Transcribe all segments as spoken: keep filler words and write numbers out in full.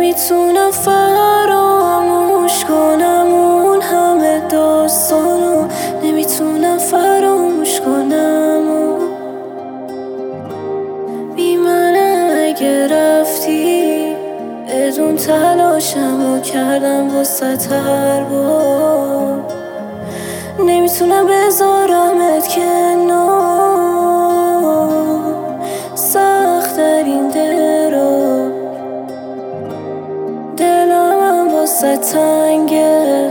نمیتونم فراموش کنم اون همه داستانو، نمیتونم فراموش کنم اون بی منم اگه رفتی، بدون تلاشمو کردم واسه هر بار. نمیتونم بذارمت کنار، سخت ترین درا دلم واسه تنگه،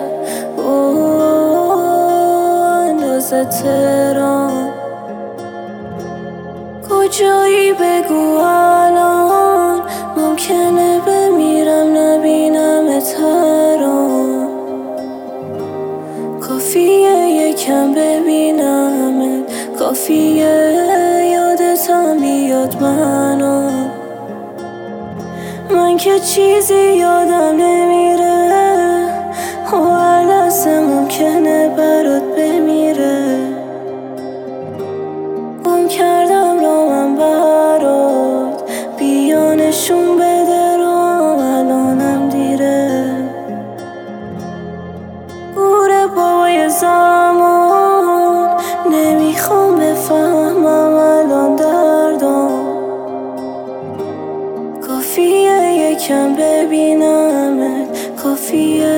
اندازه تهران. کجایی بگو الان، ممکنه بمیرم نبینمت هران. کافیه یکم ببینمت، کافیه یادتم بیاد منو. من که چیزی یادم نمیره، و هر لحظه ممکنه برات بمیره. گم کردم را من برات، بیا نشون بده رام، الانم دیره. گوره بابای زمان، نمیخوام بفهمم الان دردم. کافیه یکم ببینمت، کافیه